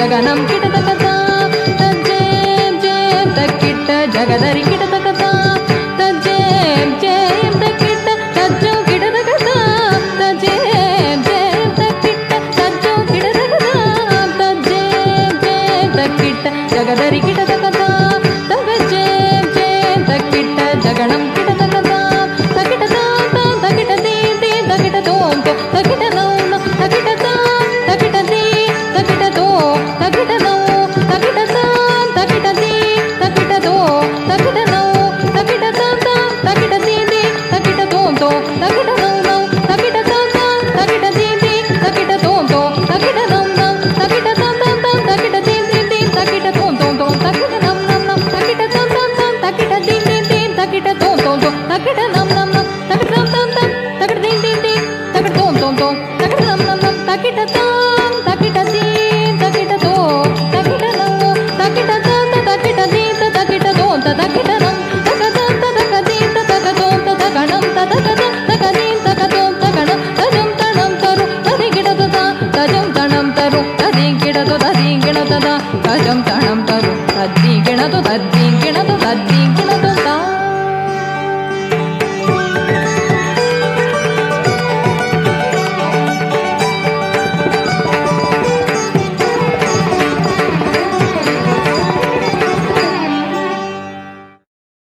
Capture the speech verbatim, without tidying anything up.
தகனம் கிடதகதா தஜ்ஜேம் ஜேம் தக்கிட்ட ஜகதரி கிடதகதா தஜ்ஜேம் ஜேம் தக்கிட்ட தஜ்ஜோ கிடதகதா தஜ்ஜேம் ஜேம் தக்கிட்ட தஜ்ஜோ கிடதகதா தஜ்ஜேம் ஜேம் தக்கிட்ட ஜகதரி கிடதகதா தகஜேம் ஜேம் தக்கிட்ட ஜகணம் கிடதகதா தகிடதா தகிட தீ தீ தகிட தோம் தோ தகிட நோ நோ தகிட தா தகிட தீ தகிட தோ தகிட நோ தகிட தா தகிட தீ தகிட தோ தகிட நோ தகிட தா தா தகிட தீ தீ தகிட தோம் தோ தகிட நோ நோ தகிட தா தா தகிட தீ தீ தகிட தோம் தோ தகிட நோ நோ தகிட தா தா தா தகிட தீ தீ தீ தகிட தோம் தோம் தோ தகிட நம் நம் நம் தகிட தா தா தா தகிட தீ தீ தீ தகிட தோம் தோம் தோ தகிட நம் நம் நம் தகிட தா தா தா தகிட தீ தீ தீ தகிட தோம் தோம் தோ தகிட நம் நம் நம் தகிட தாம் தகிட தீ தகிட தோ தகிட நோ தகிட தா தா தகிட தீ தா தகிட தோம் தா தகிட நம் தகத ததக தீ ததக தோம் ததகணம் ததக ததக தீ தக தோம் தகணம் தஜம் தணம் தரு ததி கிட ததா தஜம் தணம் தரு ததி கிட ததா